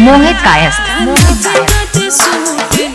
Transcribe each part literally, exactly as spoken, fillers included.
मोहित कायस्थ मोहित कायस्थ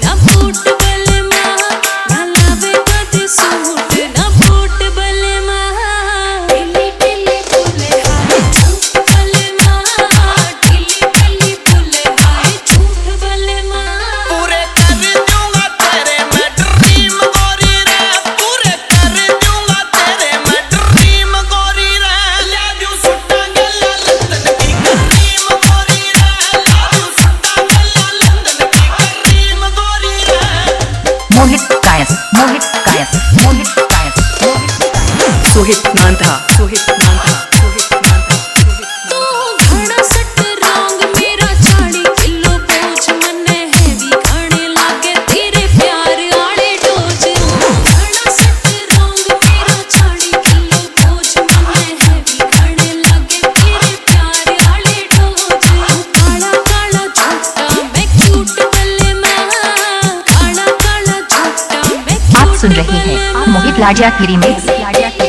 मोहित कायस्थ मोहित कायस्थ मोहित कायस्थ सोहित नांधा सोहित नांधा सोहित नांधा तू घड़ा सट रंग मेरा चाली किलो बोझ मने हैवी खाने लागे तेरे प्यार आड़े डोज घड़ा सट रंग मेरा चाली किलो बोझ मने हैवी खाने लागे तेरे प्यार आड़े डोज काला काला झूठा मैं क्यूट बल्ले मां काला काला झूठा मैं आप सुन रहे हैं मोहित लाजिया की रीमिक्स लाजिया की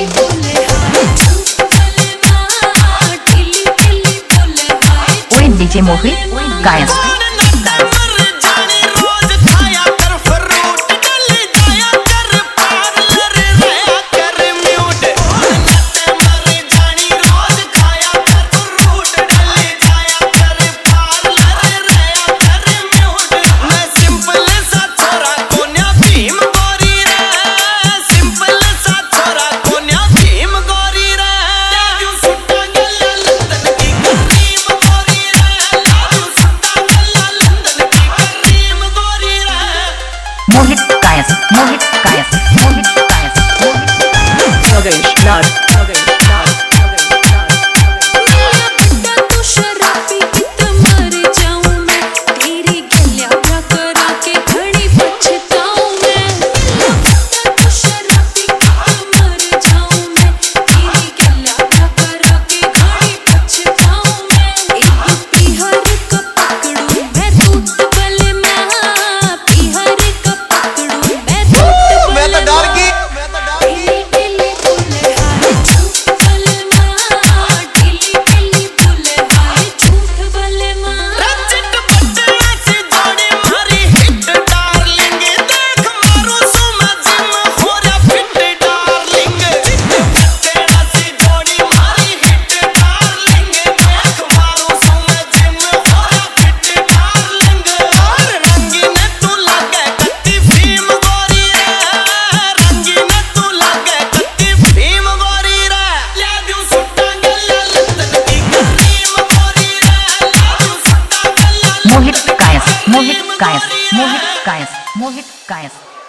ओए डीजे मोहित कायस्थ मोहित कायस्थ मोहित कायस्थ मोहित कायस्थ योगेश नाथ योगेश नाथ योगेश नाथ तू शराबी कित मर जाऊं मैं तेरी गलिया क्या करा के घड़ी पछताऊं मैं तू शराबी कित मर जाऊं मैं तेरी गलिया क्या करा के घड़ी पछताऊं मैं एक पीहर का पकड़ूं मैं दूत बले मां पीहर का पकड़ूं मैं दूत मैं तो डर गई मैं तो डर गई मोहित कायस्थ मोहित कायस्थ मोहित कायस्थ मोहित कायस्थ